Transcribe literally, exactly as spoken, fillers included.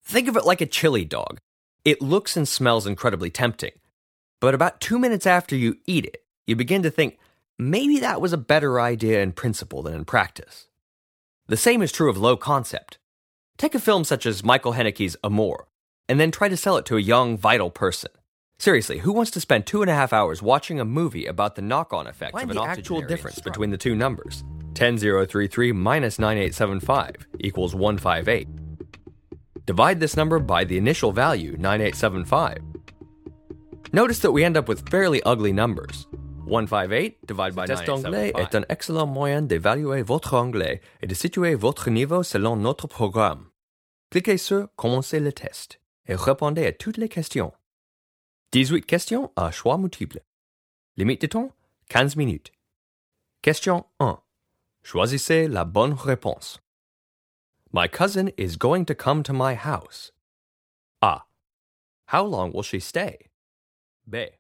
Think of it like a chili dog. It looks and smells incredibly tempting. But about two minutes after you eat it, you begin to think, maybe that was a better idea in principle than in practice. The same is true of low concept. Take a film such as Michael Haneke's Amour, and then try to sell it to a young, vital person. Seriously, who wants to spend two and a half hours watching a movie about the knock-on effects Find of an the actual difference between the two numbers? ten thousand thirty-three minus nine thousand eight hundred seventy-five equals one hundred fifty-eight. Divide this number by the initial value, nine thousand eight hundred seventy-five. Notice that we end up with fairly ugly numbers. one hundred fifty-eight divided by nine thousand eight hundred seventy-five. Test anglais est un excellent moyen d'évaluer votre anglais et de situer votre niveau selon notre programme. Cliquez sur Commencer le test et répondez à toutes les questions. dix-huit questions à choix multiple. Limite de temps, quinze minutes. Question one. Choisissez la bonne réponse. My cousin is going to come to my house. A. How long will she stay? B.